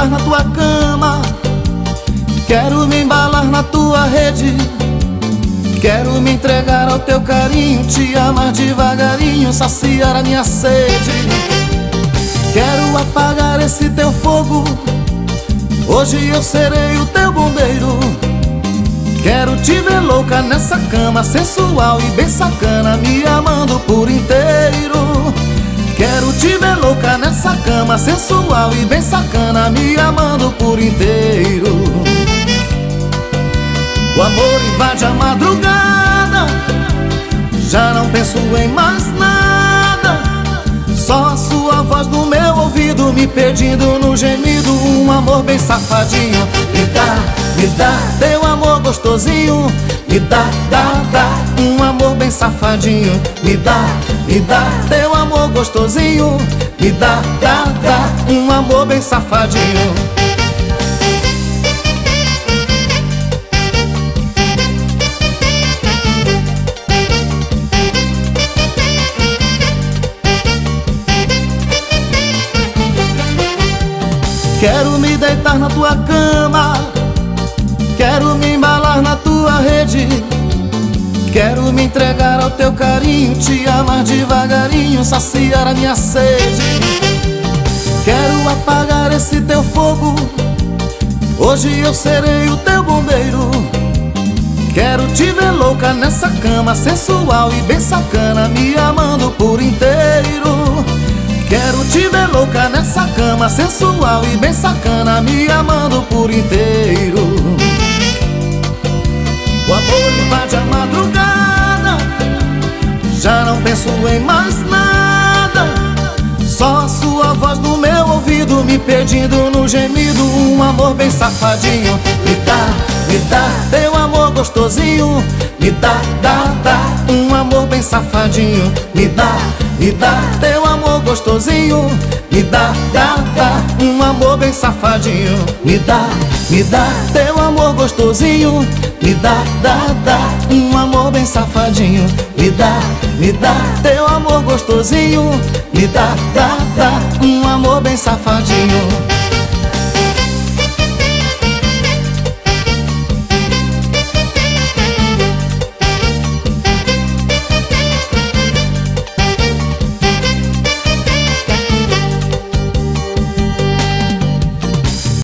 deitar na tua cama, quero me embalar na tua rede, quero me entregar ao teu carinho, te amar devagarinho, saciar a minha sede. Quero apagar esse teu fogo, hoje eu serei o teu bombeiro. Quero te ver louca nessa cama, sensual e bem sacana, me amando por inteiro. Quero te ver louca nessa cama, sensual e bem sacana, me amando por inteiro. O amor invade a madrugada, já não penso em mais nada, só a sua voz no meu ouvido, me pedindo no gemido um amor bem safadinho. Me dá teu amor gostosinho, me dá um amor bem safadinho. Me dá teu amor gostosinho, me dá um amor bem safadinho. Quero me deitar na tua cama, quero me embalar na tua rede, quero me entregar ao teu carinho, te amar devagarinho, saciar a minha sede. Quero apagar esse teu fogo, hoje eu serei o teu bombeiro. Quero te ver louca nessa cama, sensual e bem sacana, me amando por inteiro. Quero te ver louca nessa cama, sensual e bem sacana, me amando por inteiro. O amor invade a madrugada, já não penso em mais nada, só a sua voz no meu ouvido, me pedindo no gemido um amor bem safadinho. Me dá teu amor gostosinho, me dá um amor bem safadinho. Me dá teu amor gostosinho, me dá um amor bem safadinho. Me dá teu amor gostosinho, me dá um amor bem safadinho. Me dá teu amor gostosinho, me dá um amor bem safadinho.